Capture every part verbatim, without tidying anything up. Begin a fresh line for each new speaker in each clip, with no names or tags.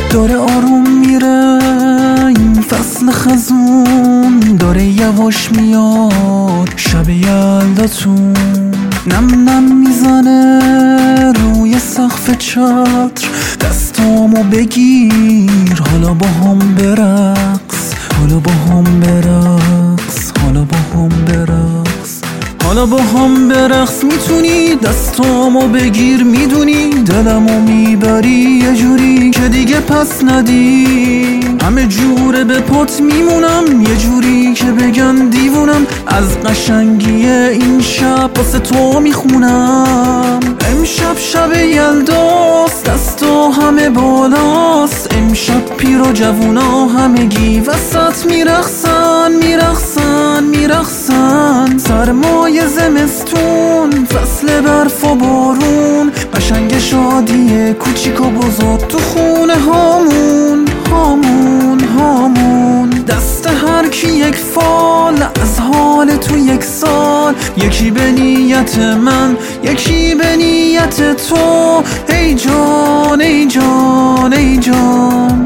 داره آروم میره این فصل خزون، داره یواش میاد شب یلداتون. نم نم میزنه روی سقف چتر، دستامو بگیر حالا با هم برقص، حالا با هم برقص، حالا با هم برقص، حالا با هم برقص. میتونی دستامو بگیر، میدونی دلمو میبری یه جوری که دیگه پس ندی. همه جوره به پات میمونم، یه جوری که بگن دیوونم. از قشنگی این شب واسه تو میخونم. امشب شب یلداست، دستا همه بالاست. امشب پیر و جوونا همگی وسط میرقصن، میرقصن، میرقصن. سرمای زمستون، فصل برف و بارون، قشنگ شادی کوچیک و بزرگ تو خونه هامون، هامون، هامون. دست هر کی یک فال از حال تو یک سال، یکی به نیت من، یکی به نیت تو. ای جان، ای جان، ای جان.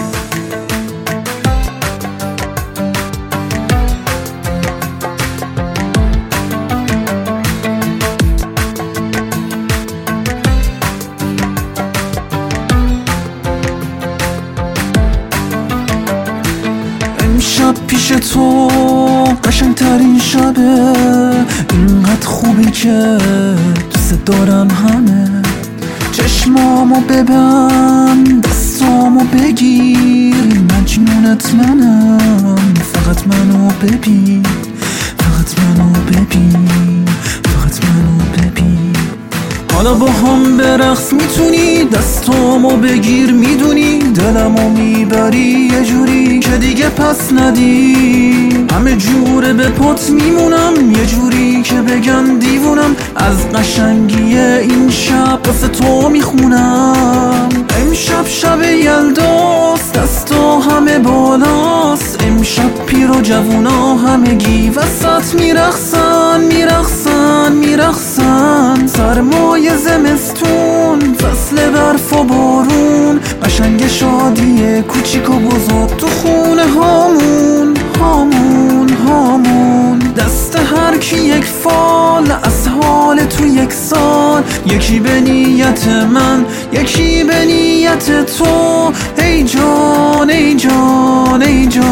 امشب پیش تو قشنگ ترین شبه، اینقدر خوبی که دوست دارم همه. چشمامو ببند، دستامو بگیر، مجنونت منم. فقط منو ببین، فقط منو ببین، فقط منو ببین. حالا با هم برقص، میتونی دستامو بگیر، میدونی دلمو میبری یه جوری که دیگه پس ندی. همه جوره به پات میمونم، یه جوری که بگن دیوونم. از قشنگی این شب واسه تو میخونم. امشب شب یلداست، دستا همه بالاست. امشب پیر و جوونا همگی وسط میرقصن، میرقصن، میرقصن. سرمای زمستون، فصل برف و بارون، قشنگ شادی کوچیک و بزرگ تو خونه هامون، هامون، هامون. دست هر کی یک فال از حال تو یک سال، یکی به نیت من، یکی به نیت تو. ای جان، ای جان، ای جان.